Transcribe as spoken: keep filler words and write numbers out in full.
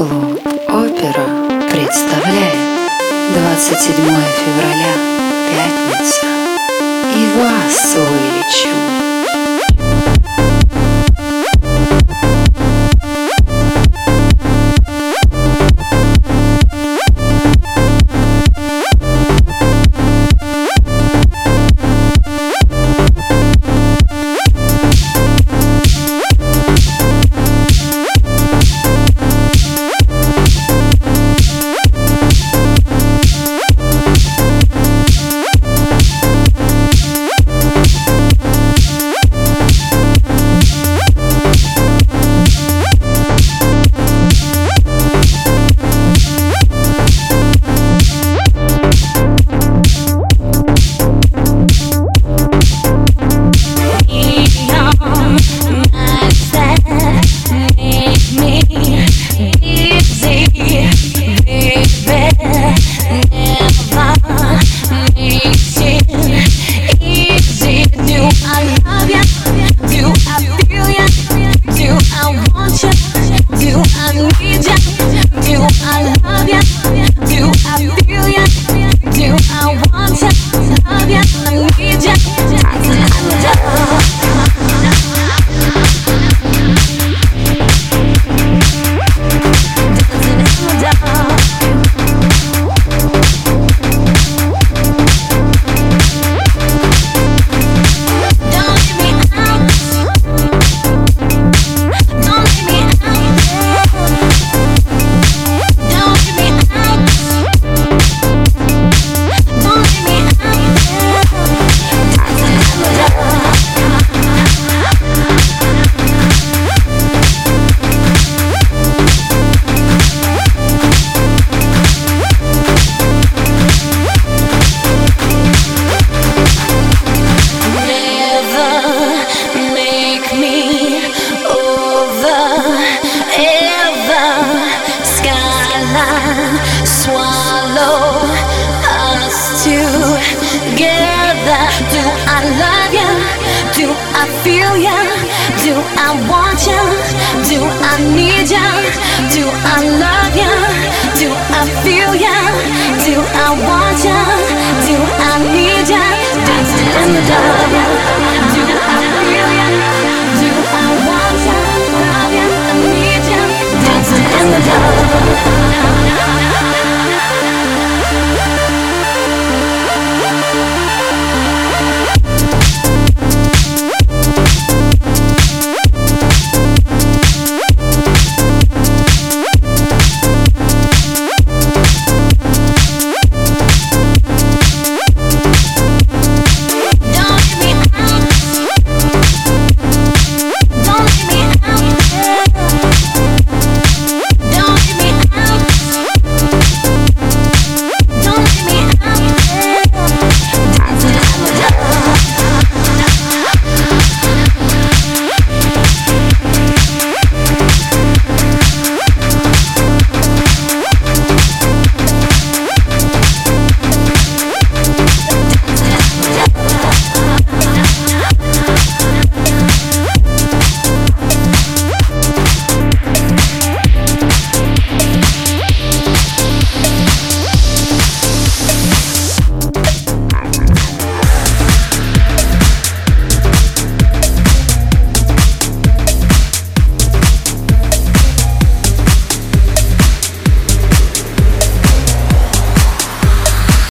Клуб «Опера» представляет двадцать седьмое февраля, пятница, и вас вылечу. Swallow us together. Do I love you? Do I feel you? Do I want you? Do I need you? Do I love you? Do I feel you? Do I want you? Do I need you? Dancing in the dark.